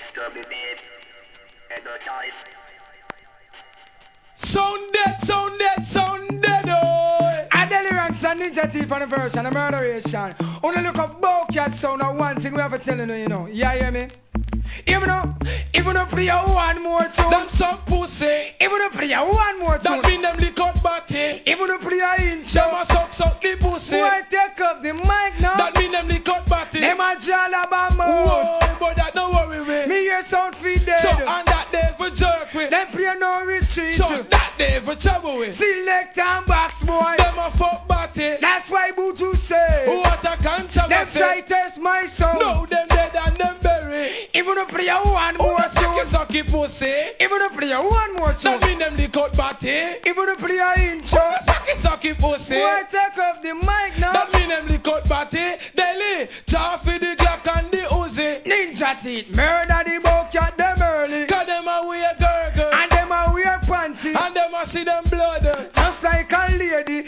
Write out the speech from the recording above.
Trouble beat, head no choice. Sound dead, oh. Adelirance and Ninja Thief on the version, a murderation. Only look up Bowcat sound, and one thing we have to tell you know. Yeah, hear me? Even though play one more tune. Them some pussy. Even though play one more tune. That mean them lick out body. Even though play a intro. Them a suck the pussy. Boy, take up the mic now. That mean them lick out body. Them a jala bamboo. Whoa, but that don't worry me. Me hear sound feed dead. So on that day for jerk with. Them play no retreat. So that day for trouble with. Select and box boy. Them a fuck body. That's why Buju say. What a controversy. Them try test my sound. No, them dead and them bury. Even though play one more tune. Sucky pussy. Even though play one more tune. That mean them lick out body. Even though play a intro. Sucky pussy. Boy, take off the mic now. That mean them lick out body. Daily. Jar for the Glock and the Uzi. Ninja Teeth. Murder the Bowcat them early. Cause them a wear gurgle. And them a wear panty. And them a see them blood. Just like a lady.